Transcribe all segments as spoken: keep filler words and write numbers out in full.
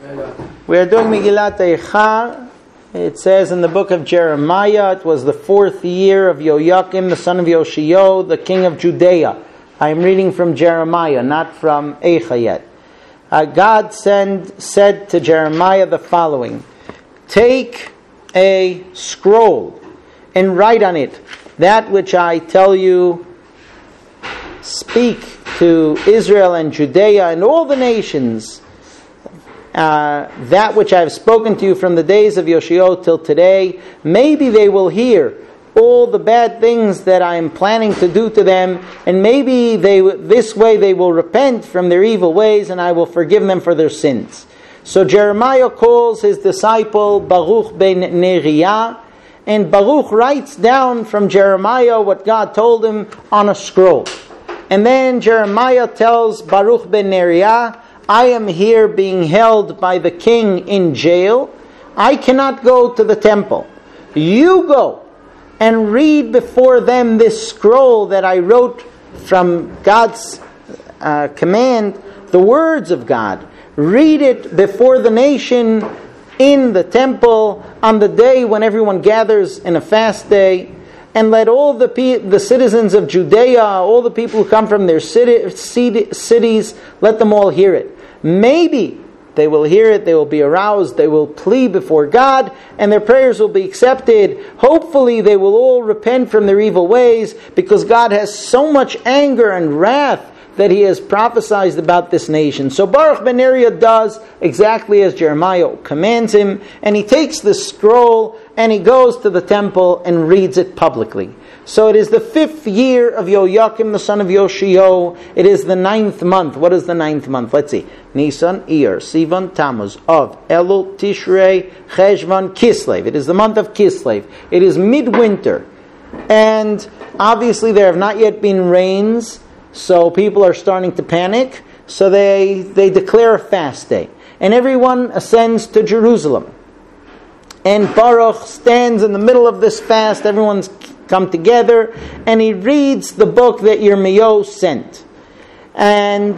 We are doing Megillat Eicha. It says in the book of Jeremiah, it was the fourth year of Yoyakim, the son of Yoshio, the king of Judea. I am reading from Jeremiah, not from Eicha yet. Uh, God send, said to Jeremiah the following: take a scroll and write on it that which I tell you. Speak to Israel and Judea and all the nations uh, that which I have spoken to you from the days of Yoshio till today. Maybe they will hear all the bad things that I am planning to do to them, and maybe they this way they will repent from their evil ways, and I will forgive them for their sins. So Jeremiah calls his disciple Baruch ben Neriah, and Baruch writes down from Jeremiah what God told him on a scroll. And then Jeremiah tells Baruch ben Neriah, I am here being held by the king in jail. I cannot go to the temple. You go and read before them this scroll that I wrote from God's uh, command, the words of God. Read it before the nation in the temple on the day when everyone gathers in a fast day. And let all the pe- the citizens of Judea, all the people who come from their city, city, cities, let them all hear it. Maybe they will hear it, they will be aroused, they will plead before God, and their prayers will be accepted. Hopefully they will all repent from their evil ways, because God has so much anger and wrath that He has prophesied about this nation. So Baruch ben Neriah does exactly as Jeremiah commands him, and he takes the scroll and he goes to the temple and reads it publicly. So it is the fifth year of Yoyakim, the son of Yoshio. It is the ninth month. What is the ninth month? Let's see. Nisan, Iyar, Sivan, Tammuz, Av, Elul, Tishrei, Cheshvan, Kislev. It is the month of Kislev. It is midwinter. And obviously there have not yet been rains, so people are starting to panic. So they, they declare a fast day. And everyone ascends to Jerusalem. And Baruch stands in the middle of this fast. Everyone's come together. And he reads the book that Yirmiyahu sent. And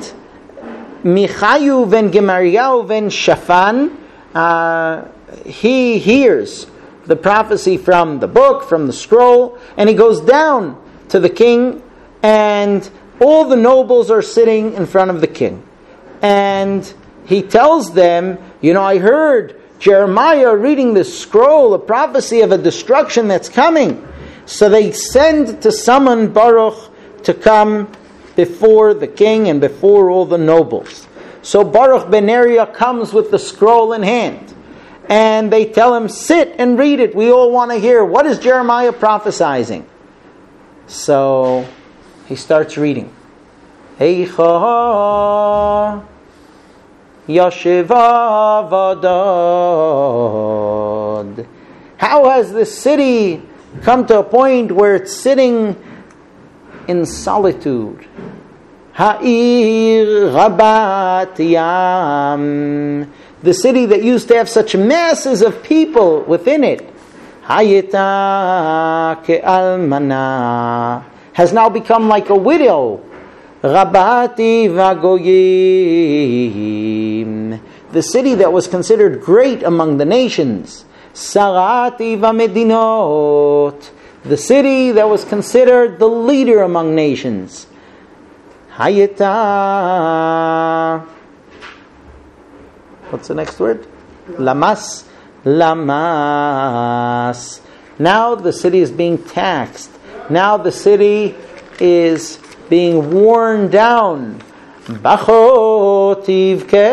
Michayu ben Gemariyahu ben Shaphan, uh, he hears the prophecy from the book, from the scroll. And he goes down to the king, and all the nobles are sitting in front of the king. And he tells them, you know, I heard Jeremiah reading this scroll, a prophecy of a destruction that's coming. So they send to summon Baruch to come before the king and before all the nobles. So Baruch ben Neriah comes with the scroll in hand. And they tell him, sit and read it. We all want to hear. What is Jeremiah prophesying? So he starts reading. Eicha Yashiva Vadad. How has this city come to a point where it's sitting in solitude? Ha'ir Rabat Yam. The city that used to have such masses of people within it. Hayita Ke'almana. Has now become like a widow. Rabati Vagoyim. The city that was considered great among the nations. Sarati Vamedinot. The city that was considered the leader among nations. Hayeta. What's the next word? Lamas. Lamas. Now the city is being taxed. Now the city is being worn down. Bachotiv ke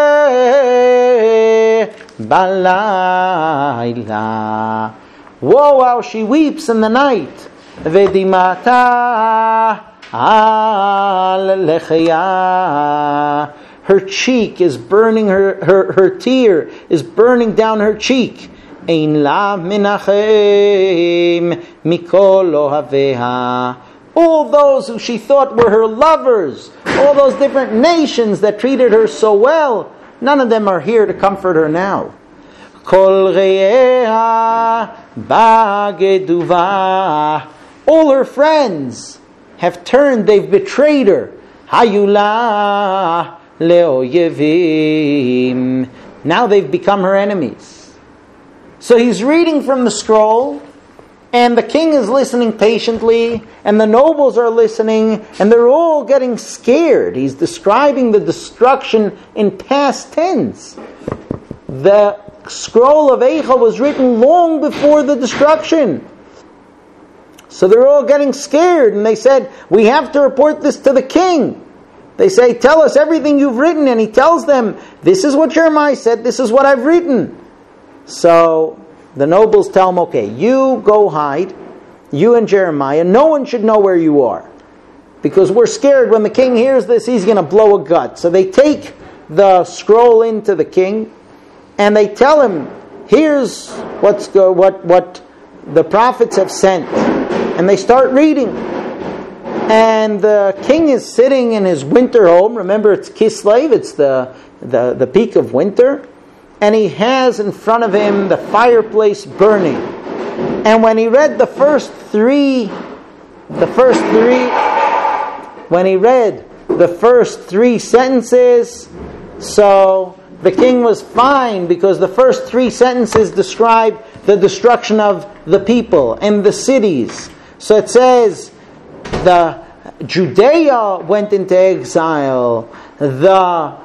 balayla. Whoa, how she weeps in the night. Vedimata al lechya. Her cheek is burning, her, her, her tear is burning down her cheek. Ein la minachem mikol ohaveha. All those who she thought were her lovers, all those different nations that treated her so well, none of them are here to comfort her now. Kol re'eha bageduva. All her friends have turned, they've betrayed her. Hayula le'oyevim. Now they've become her enemies. So he's reading from the scroll, and the king is listening patiently, and the nobles are listening, and they're all getting scared. He's describing the destruction in past tense. The scroll of Eicha was written long before the destruction. So they're all getting scared, and they said, we have to report this to the king. They say, tell us everything you've written, and he tells them, this is what Jeremiah said, this is what I've written. So the nobles tell him, okay, you go hide, you and Jeremiah, no one should know where you are, because we're scared when the king hears this, he's going to blow a gut. So they take the scroll into the king, and they tell him, here's what's go, what, what the prophets have sent. And they start reading. And the king is sitting in his winter home. Remember, it's Kislev, it's the, the, the peak of winter. And he has in front of him the fireplace burning. And when he read the first three, the first three, when he read the first three sentences, so the king was fine, because the first three sentences describe the destruction of the people and the cities. So it says, the Judea went into exile, the,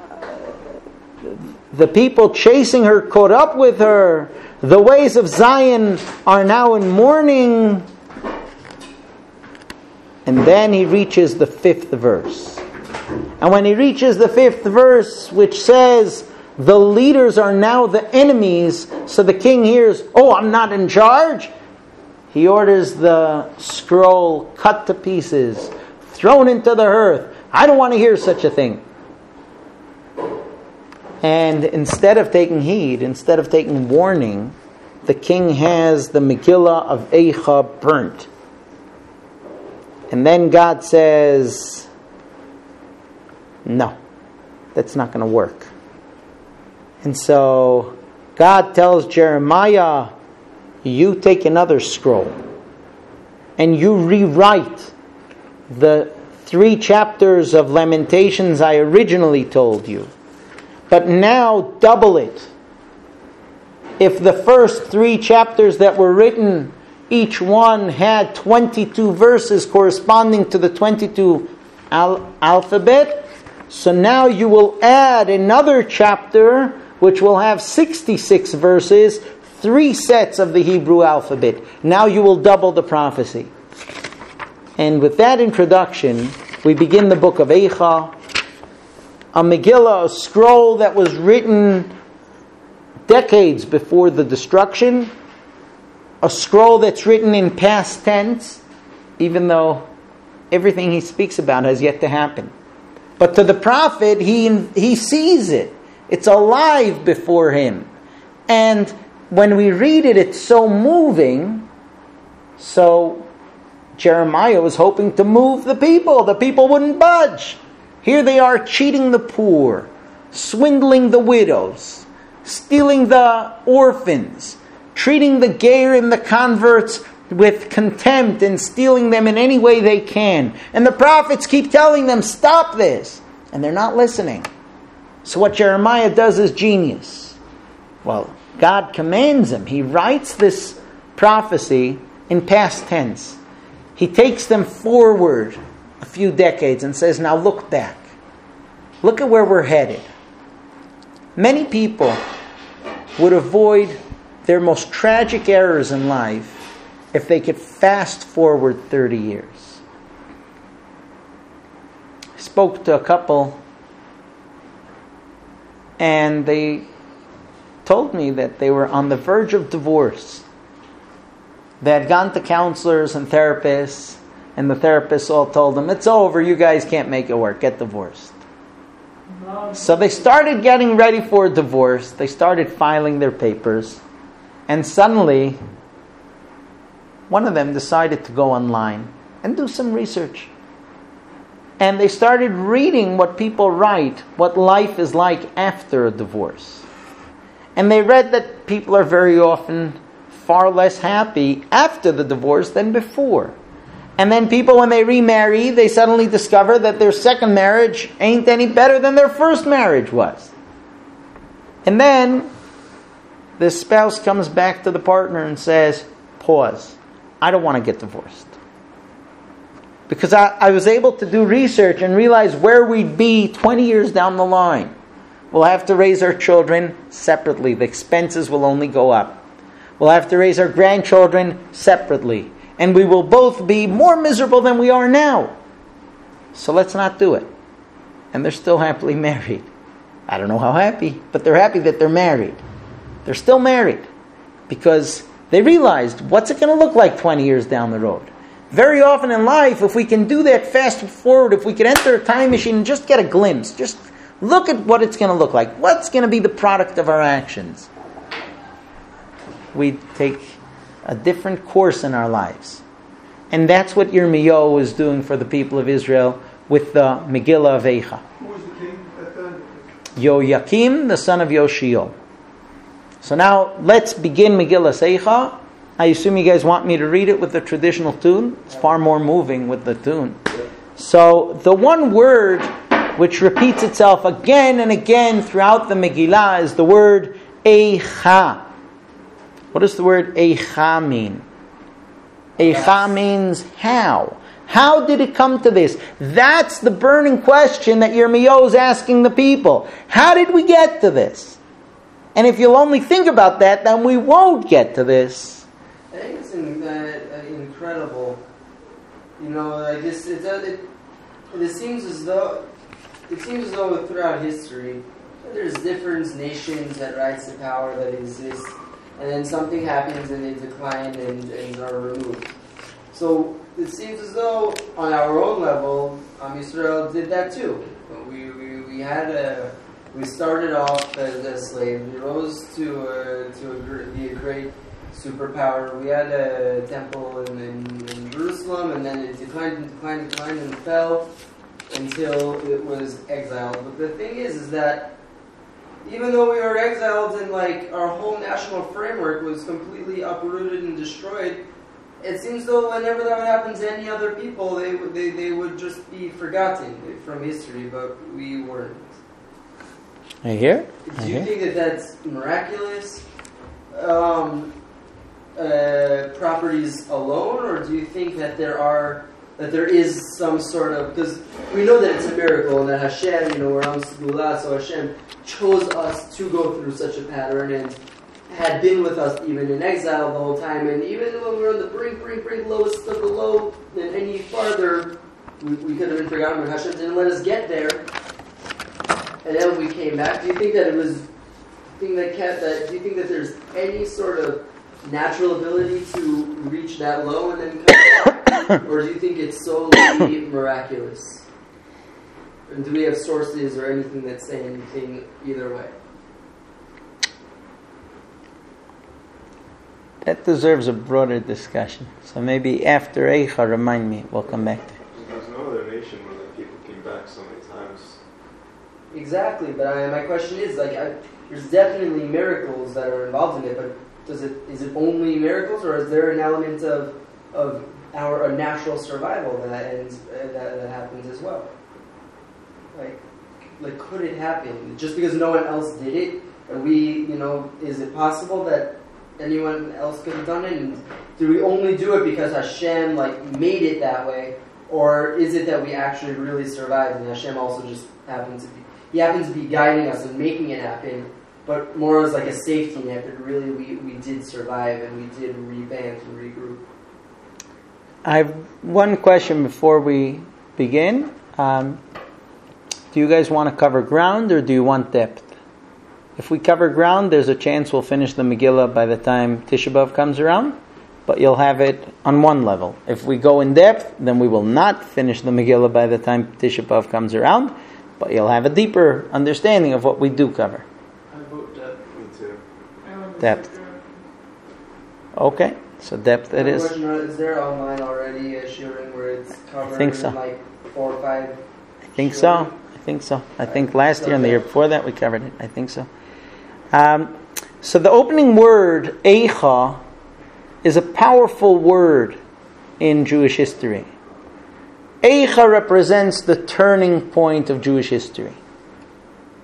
the people chasing her caught up with her, the ways of Zion are now in mourning. And then he reaches the fifth verse. And when he reaches the fifth verse, which says, the leaders are now the enemies, so the king hears, oh, I'm not in charge. He orders the scroll cut to pieces, thrown into the earth. I don't want to hear such a thing. And instead of taking heed, instead of taking warning, the king has the Megillah of Eicha burnt. And then God says, no, that's not going to work. And so God tells Jeremiah, you take another scroll and you rewrite the three chapters of Lamentations I originally told you, but now double it. If the first three chapters that were written, each one had twenty-two verses corresponding to the twenty-two al- alphabet, so now you will add another chapter which will have sixty-six verses, three sets of the Hebrew alphabet. Now you will double the prophecy. And with that introduction, we begin the book of Eicha, a Megillah, a scroll that was written decades before the destruction, a scroll that's written in past tense, even though everything he speaks about has yet to happen. But to the prophet, he he sees it. It's alive before him. And when we read it, it's so moving. So Jeremiah was hoping to move the people. The people wouldn't budge. Here they are cheating the poor, swindling the widows, stealing the orphans, treating the ger and the converts with contempt and stealing them in any way they can. And the prophets keep telling them, stop this. And they're not listening. So what Jeremiah does is genius. Well, God commands him. He writes this prophecy in past tense. He takes them forward a few decades and says, now look back. Look at where we're headed. Many people would avoid their most tragic errors in life if they could fast forward thirty years. I spoke to a couple and they told me that they were on the verge of divorce. They had gone to counselors and therapists, and the therapists all told them, it's over, you guys can't make it work, get divorced. So they started getting ready for a divorce. They started filing their papers. And suddenly, one of them decided to go online and do some research. And they started reading what people write, what life is like after a divorce. And they read that people are very often far less happy after the divorce than before. And then people, when they remarry, they suddenly discover that their second marriage ain't any better than their first marriage was. And then the spouse comes back to the partner and says, pause, I don't want to get divorced. Because I, I was able to do research and realize where we'd be twenty years down the line. We'll have to raise our children separately. The expenses will only go up. We'll have to raise our grandchildren separately. And we will both be more miserable than we are now. So let's not do it. And they're still happily married. I don't know how happy, but they're happy that they're married. They're still married. Because they realized, what's it going to look like twenty years down the road? Very often in life, if we can do that fast forward, if we can enter a time machine and just get a glimpse, just look at what it's going to look like. What's going to be the product of our actions? We take a different course in our lives. And that's what Yirmiyahu is doing for the people of Israel with the Megillah of Eicha. Who was the king at that time? Yoyakim, the son of Yoshio. So now, let's begin Megillah Eicha. I assume you guys want me to read it with the traditional tune. It's far more moving with the tune. So, the one word which repeats itself again and again throughout the Megillah is the word Eicha. What does the word Eicha mean? Eicha means how. How did it come to this? That's the burning question that Yirmiyahu is asking the people. How did we get to this? And if you'll only think about that, then we won't get to this. I think it's in, uh, uh, incredible. You know, I guess it, it, it, it seems as though it seems as though throughout history there's different nations that rise to power that exist, and then something happens and they decline and, and are removed. So it seems as though on our own level, um, Israel did that too. We we, we had a we started off as, as slaves. We rose to uh, to a, be a great superpower. We had a temple in, in, in Jerusalem, and then it declined and declined and declined and fell until it was exiled. But the thing is, is that even though we were exiled and like our whole national framework was completely uprooted and destroyed, it seems though whenever that would happen to any other people, they would they, they would just be forgotten from history. But we weren't. Are you here? Do you think that that's miraculous? Um, Uh, properties alone, or do you think that there are that there is some sort of, because we know that it's a miracle and that Hashem, you know, we're on Segula, so Hashem chose us to go through such a pattern and had been with us even in exile the whole time, and even when we were on the brink, brink, brink, lowest of the low, and any farther, we, we could have been forgotten, but Hashem didn't let us get there, and then we came back. Do you think that it was, do you think that, kept, that, do you think that there's any sort of natural ability to reach that low and then come back? Or do you think it's solely miraculous? And do we have sources or anything that say anything either way? That deserves a broader discussion. So maybe after Eicha, remind me, we'll come back to it. There's no other nation where the people came back so many times. Exactly, but I, my question is, like, I, there's definitely miracles that are involved in it, but Does it is it only miracles, or is there an element of of our a natural survival that ends, uh, that, that happens as well? Like, like could it happen just because no one else did it? And we, you know, is it possible that anyone else could have done it? And do we only do it because Hashem like made it that way, or is it that we actually really survived and Hashem also just happens to be He happens to be guiding us and making it happen? But more as like a safety net, but really we, we did survive and we did revamp and regroup. I have one question before we begin. Um, do you guys want to cover ground or do you want depth? If we cover ground, there's a chance we'll finish the Megillah by the time Tisha B'Av comes around, but you'll have it on one level. If we go in depth, then we will not finish the Megillah by the time Tisha B'Av comes around, but you'll have a deeper understanding of what we do cover. Depth. Okay, so depth it is. Is there online already a shiurim where it's covered I think so. in like four or five? I think so. I think so. I think last year and the year before that we covered it. I think so. Um, so the opening word, Eicha, is a powerful word in Jewish history. Eicha represents the turning point of Jewish history.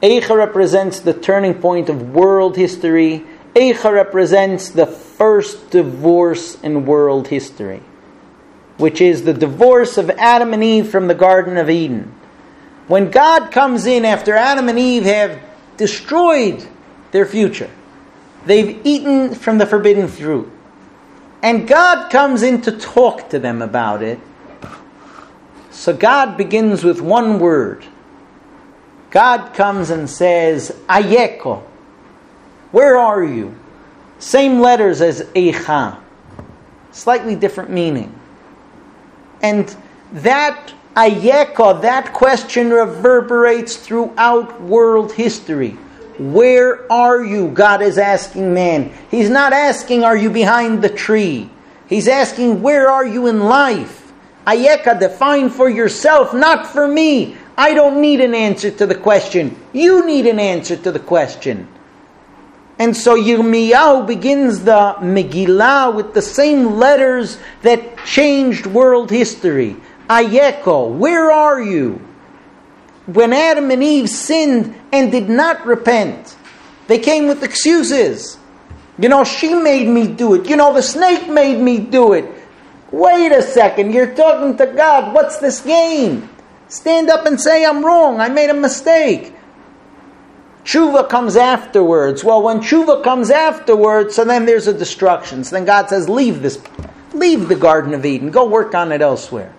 Eicha represents the turning point of world history. Eicha represents the first divorce in world history, which is the divorce of Adam and Eve from the Garden of Eden. When God comes in after Adam and Eve have destroyed their future, they've eaten from the forbidden fruit, and God comes in to talk to them about it. So God begins with one word. God comes and says, Ayeko. Where are you? Same letters as Eicha. Slightly different meaning. And that Ayeko, that question reverberates throughout world history. Where are you? God is asking man. He's not asking, are you behind the tree? He's asking, where are you in life? Ayeka, define for yourself, not for me. I don't need an answer to the question. You need an answer to the question. And so Yirmiyahu begins the Megillah with the same letters that changed world history. Ayeko, where are you? When Adam and Eve sinned and did not repent, they came with excuses. You know, she made me do it. You know, the snake made me do it. Wait a second, you're talking to God. What's this game? Stand up and say, I'm wrong. I made a mistake. Tshuva comes afterwards. Well, when tshuva comes afterwards, so then there's a destruction. So then God says, leave this, leave the Garden of Eden. Go work on it elsewhere.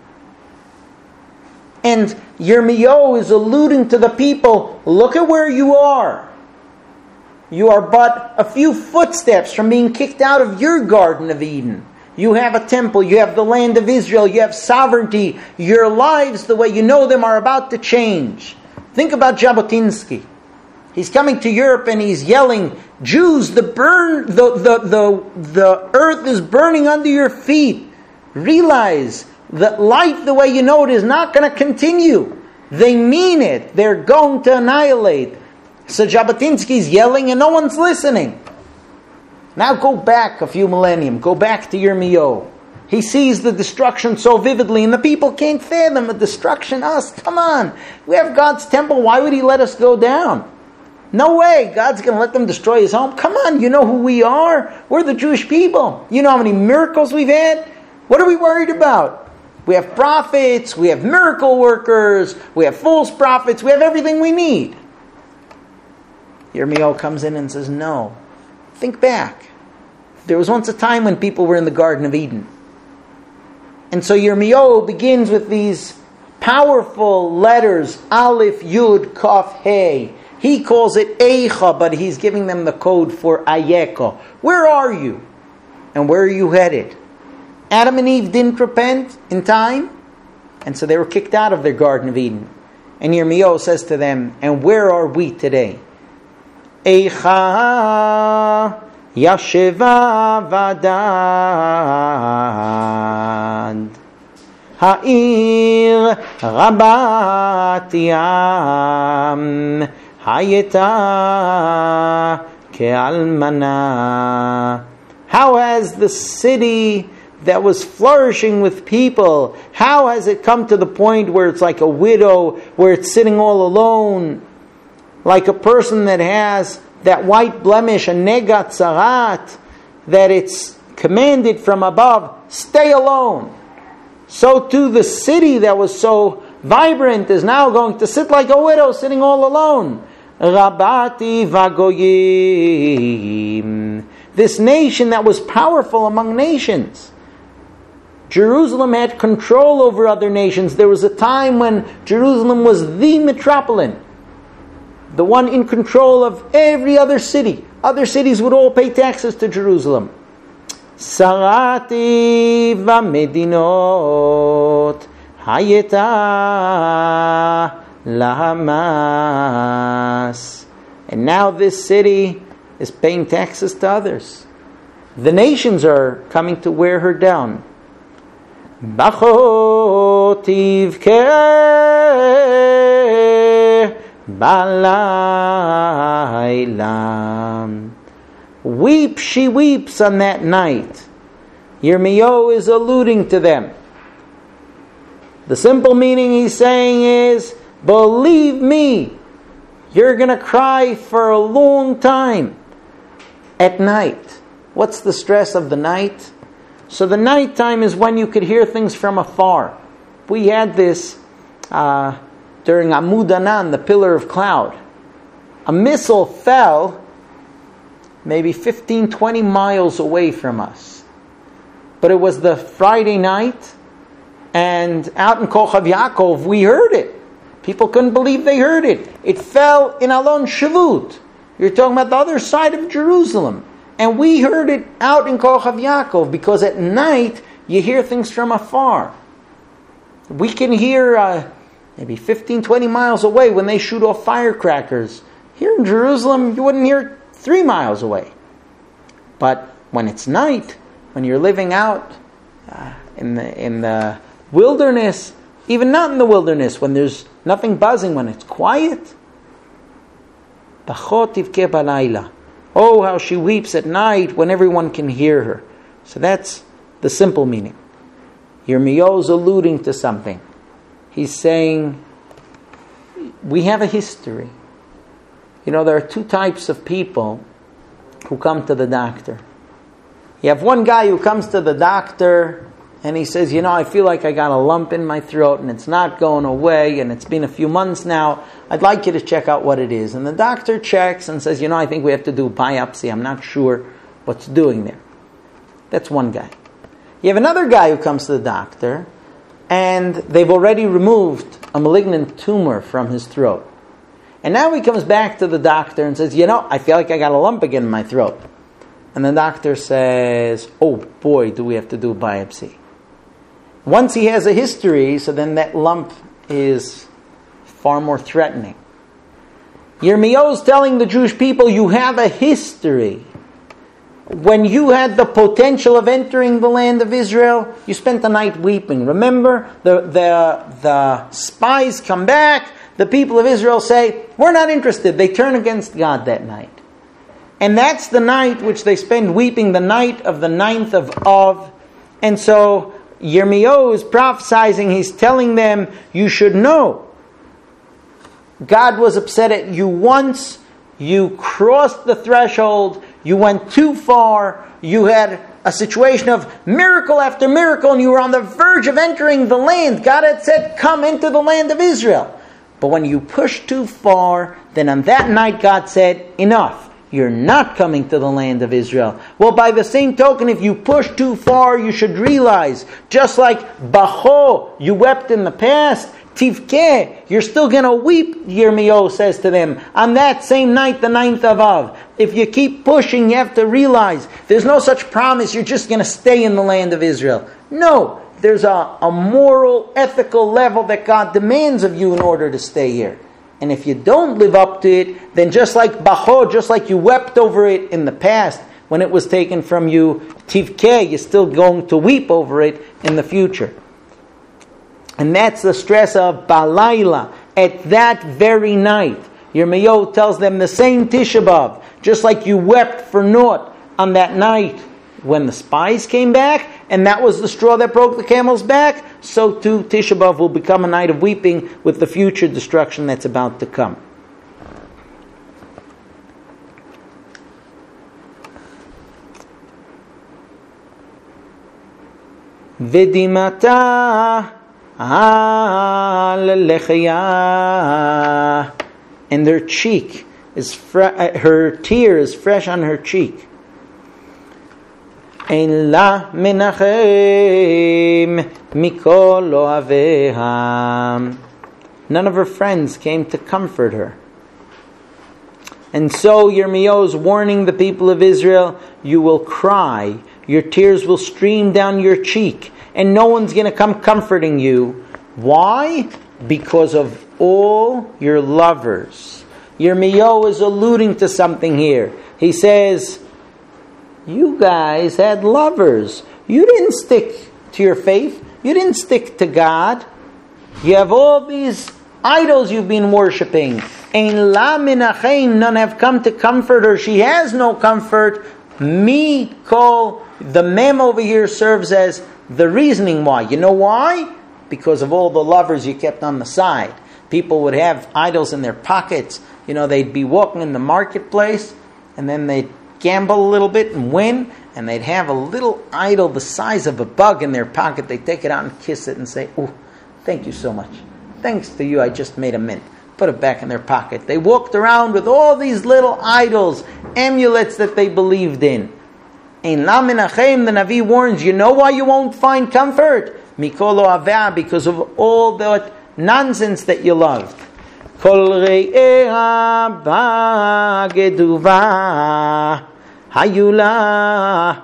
And Yirmiyahu is alluding to the people, look at where you are. You are but a few footsteps from being kicked out of your Garden of Eden. You have a temple, you have the land of Israel, you have sovereignty. Your lives, the way you know them, are about to change. Think about Jabotinsky. He's coming to Europe and he's yelling, Jews, the burn, the, the, the, the earth is burning under your feet. Realize that life, the way you know it, is not going to continue. They mean it. They're going to annihilate. So Jabotinsky's yelling and no one's listening. Now go back a few millennium. Go back to Yirmiyahu. He sees the destruction so vividly and the people can't fathom the destruction. Us, come on. We have God's temple. Why would He let us go down? No way. God's going to let them destroy His home. Come on. You know who we are? We're the Jewish people. You know how many miracles we've had? What are we worried about? We have prophets. We have miracle workers. We have false prophets. We have everything we need. Yirmiyahu comes in and says, no. Think back. There was once a time when people were in the Garden of Eden. And so Yirmiyahu begins with these powerful letters, Aleph, Yud, Kaf, Hey. He calls it Eicha, but he's giving them the code for Ayeko. Where are you? And where are you headed? Adam and Eve didn't repent in time, and so they were kicked out of their Garden of Eden. And Yirmiyahu says to them, and where are we today? Eicha Yasheva Vadad Ha'ir Rabat Yam Hayeta Ke'almana. How has the city that was flourishing with people, how has it come to the point where it's like a widow, where it's sitting all alone, like a person that has that white blemish, a negat zarat, that it's commanded from above, stay alone. So too the city that was so vibrant is now going to sit like a widow, sitting all alone. Rabati vagoyim. This nation that was powerful among nations. Jerusalem had control over other nations. There was a time when Jerusalem was the metropolitan, the one in control of every other city. Other cities would all pay taxes to Jerusalem. Sarati v'medinot hayeta lahamas. And now this city is paying taxes to others. The nations are coming to wear her down. Bachotiv ke balaylam. Weep, she weeps on that night. Yirmiyahu is alluding to them. The simple meaning he's saying is, believe me, You're going to cry for a long time at night. What's the stress of the night? So the nighttime is when you could hear things from afar. We had this uh, during Amud Anan, the pillar of cloud. A missile fell maybe fifteen, twenty miles away from us. But it was the Friday night, and out in Kochav Yaakov, we heard it. People couldn't believe they heard it. It fell in Alon Shavut. You're talking about the other side of Jerusalem. And we heard it out in Kochav Yaakov, because at night, you hear things from afar. We can hear uh, maybe fifteen, twenty miles away when they shoot off firecrackers. Here in Jerusalem, you wouldn't hear three miles away. But when it's night, when you're living out uh, in the in the wilderness, even not in the wilderness, when there's nothing buzzing, when it's quiet, Bachot tivke balayla. Oh, how she weeps at night when everyone can hear her. So that's the simple meaning. Yirmiyahu is alluding to something. He's saying, we have a history. You know, there are two types of people who come to the doctor. You have one guy who comes to the doctor and he says, you know, I feel like I got a lump in my throat and it's not going away and it's been a few months now. I'd like you to check out what it is. And the doctor checks and says, you know, I think we have to do a biopsy. I'm not sure what's doing there. That's one guy. You have another guy who comes to the doctor and they've already removed a malignant tumor from his throat. And now he comes back to the doctor and says, you know, I feel like I got a lump again in my throat. And the doctor says, oh boy, do we have to do a biopsy. Once he has a history, so then that lump is far more threatening. Yirmiyahu is telling the Jewish people, you have a history. When you had the potential of entering the land of Israel, you spent the night weeping. Remember, the, the, the spies come back. The people of Israel say, we're not interested. They turn against God that night. And that's the night which they spend weeping, the night of the ninth of Av. And so Yirmiyahu is prophesying, he's telling them, you should know. God was upset at you once, you crossed the threshold, you went too far, you had a situation of miracle after miracle, and you were on the verge of entering the land. God had said, come into the land of Israel. But when you pushed too far, then on that night God said, enough. You're not coming to the land of Israel. Well, by the same token, if you push too far, you should realize, just like Bacho, you wept in the past, Tivke, you're still going to weep, Yirmiyahu says to them, on that same night, the ninth of Av. If you keep pushing, you have to realize, there's no such promise, you're just going to stay in the land of Israel. No. There's a, a moral, ethical level that God demands of you in order to stay here. And if you don't live up to it, then just like Bacho, just like you wept over it in the past, when it was taken from you, Tivke, you're still going to weep over it in the future. And that's the stress of Balayla, at that very night. Yirmiyahu tells them the same Tisha B'Av, just like you wept for naught on that night when the spies came back, and that was the straw that broke the camel's back, so too Tisha B'Av will become a night of weeping with the future destruction that's about to come. Vidimata al-lechiyah, and their cheek is fre- her tear is fresh on her cheek. Ein la menachem mikol ohaveha. None of her friends came to comfort her. And so Yirmiyahu is warning the people of Israel, you will cry, your tears will stream down your cheek, and no one's going to come comforting you. Why? Because of all your lovers. Yirmiyahu is alluding to something here. He says, you guys had lovers. You didn't stick to your faith. You didn't stick to God. You have all these idols you've been worshipping. Ein la menachem, none have come to comfort her. She has no comfort. Mi kol, the mem over here serves as the reasoning why. You know why? Because of all the lovers you kept on the side. People would have idols in their pockets. You know, they'd be walking in the marketplace, and then they'd gamble a little bit and win, and they'd have a little idol the size of a bug in their pocket. They'd take it out and kiss it and say, "Oh, thank you so much. Thanks to you, I just made a mint." Put it back in their pocket. They walked around with all these little idols, amulets that they believed in. In La Menachem, the Navi warns, you know why you won't find comfort? Mikolo Avah, because of all that nonsense that you loved. Kol re'eha ba'geduva hayula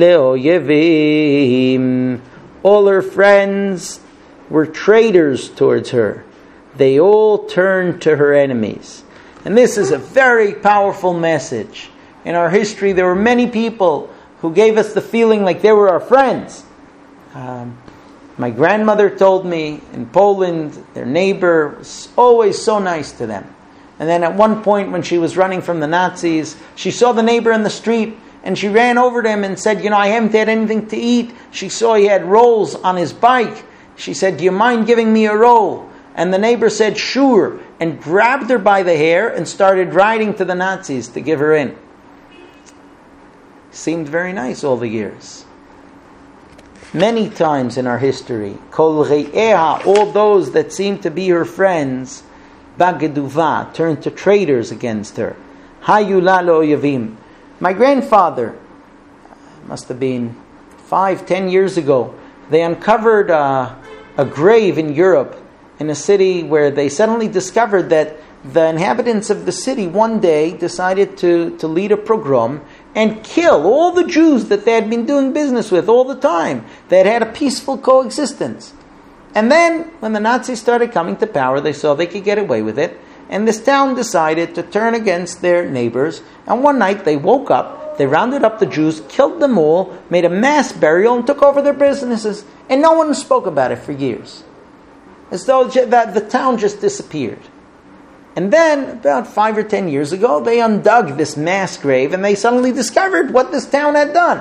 le'oyevim. All her friends were traitors towards her. They all turned to her enemies. And this is a very powerful message. In our history, there were many people who gave us the feeling like they were our friends. Um, my grandmother told me in Poland, their neighbor was always so nice to them. And then at one point when she was running from the Nazis, she saw the neighbor in the street and she ran over to him and said, you know, I haven't had anything to eat. She saw he had rolls on his bike. She said, do you mind giving me a roll? And the neighbor said, sure, and grabbed her by the hair and started riding to the Nazis to give her in. Seemed very nice all the years. Many times in our history, Kol re'eha, all those that seemed to be her friends, Bageduva, turned to traitors against her. Hayula lo'oyevim. My grandfather, must have been five, ten years ago, they uncovered uh, a grave in Europe, in a city where they suddenly discovered that the inhabitants of the city one day decided to, to lead a pogrom and kill all the Jews that they had been doing business with all the time. They had had a peaceful coexistence. And then, when the Nazis started coming to power, they saw they could get away with it. And this town decided to turn against their neighbors. And one night they woke up, they rounded up the Jews, killed them all, made a mass burial, and took over their businesses. And no one spoke about it for years. As though that the town just disappeared. And then, about five or ten years ago, they undug this mass grave and they suddenly discovered what this town had done.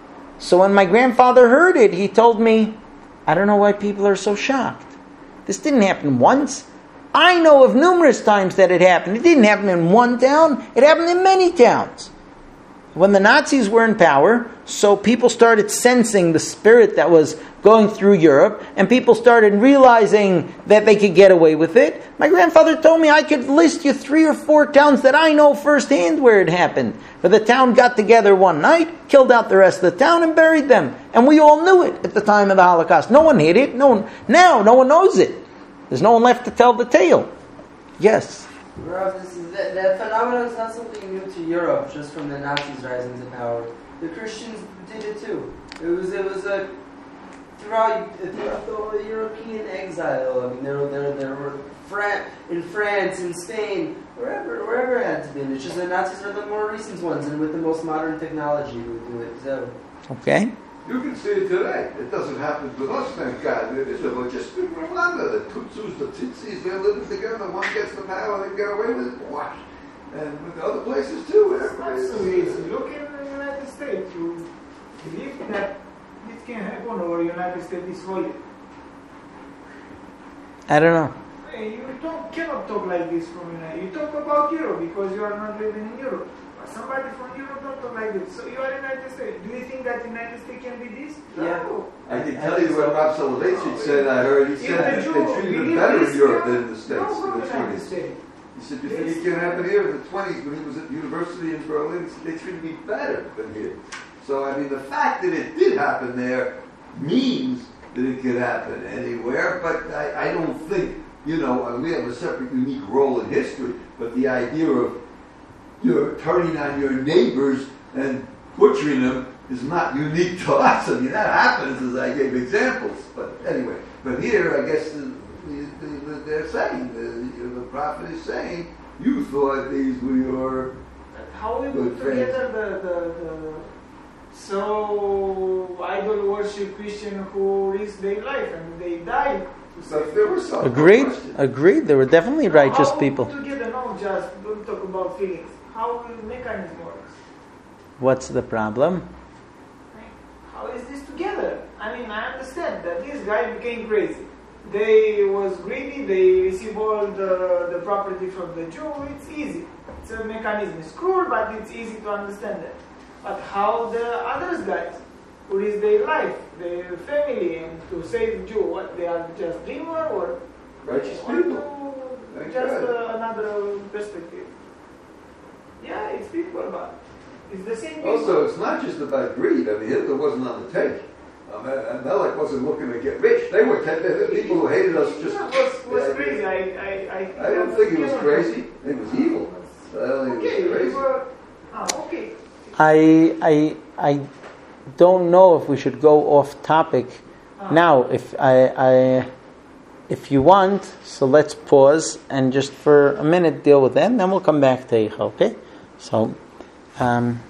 So when my grandfather heard it, he told me, I don't know why people are so shocked. This didn't happen once. I know of numerous times that it happened. It didn't happen in one town. It happened in many towns. When the Nazis were in power, so people started sensing the spirit that was going through Europe, and people started realizing that they could get away with it. My grandfather told me I could list you three or four towns that I know firsthand where it happened. Where the town got together one night, killed out the rest of the town, and buried them. And we all knew it at the time of the Holocaust. No one hid it. No one, now, no one knows it. There's no one left to tell the tale. Yes? Rav, this is, that, that phenomenon is not something new to Europe, just from the Nazis rising to power. The Christians did it too. It was it was a throughout throughout the whole European exile. I mean, there were there, there were Fran- in France, in Spain, wherever wherever it had to be. It's just the Nazis are the more recent ones, and with the most modern technology, we do it. So. Okay. You can see it today. It doesn't happen to us, thank God. It is about just remember the Tutsis, the Tutsis, they're living together. One gets the power, they get away with it. What? And with other places too. That's so easy. Look in the United States. You believe that this can happen, or United States destroy it? I don't know. Hey, you don't, cannot talk like this from United. You talk about Europe because you are not living in Europe. But somebody from Europe don't talk like this. So you are in the United States. Do you think that the United States can be this? Yeah. No. I can tell you what Rob Soloveitchik said. I heard he said that they treated him better in Europe than in the States. No, in the United twenties. States. He said, you think it can happen here in the twenties when he was at university in Berlin? He said, they treated me better than here. So, I mean, the fact that it did happen there means that it could happen anywhere, but I, I don't think, you know, I mean, we have a separate, unique role in history, but the idea of you're turning on your neighbors and butchering them is not unique to us. I mean, that happens, as I gave examples. But anyway, but here, I guess the, the, the, they're saying, the, the prophet is saying, you thought these were your How we good put friends. together the, the, the so idol worship Christian who risked their life and they died. To So save there was some Agreed. question. Agreed. There were definitely righteous how we people. Put together, no, just don't talk about feelings. How the mechanism works. What's the problem? How is this together? I mean, I understand that this guy became crazy. they was greedy, they receive all the, the property from the Jew, it's easy. It's a mechanism. It's cruel, but it's easy to understand that. But how the others guys, who is their life, their family, and to save Jew, what, they are just dreamer or Righteous or people. to Thank just God. uh, another perspective. Yeah, it's people, but it's the same people. Also, it's not just about greed. I mean, Hitler wasn't on the take. I mean, and Melech wasn't looking to get rich. They were te- the people who hated us just. Yeah, was, was Yeah, crazy. I, I, I, I don't think he was Yeah. crazy. It was evil. I don't think Okay, he was we crazy. were, ah, okay. I I I don't know if we should go off topic now. If I, I if you want, so let's pause and just for a minute deal with them. Then we'll come back to Eicha. Okay, so. Um,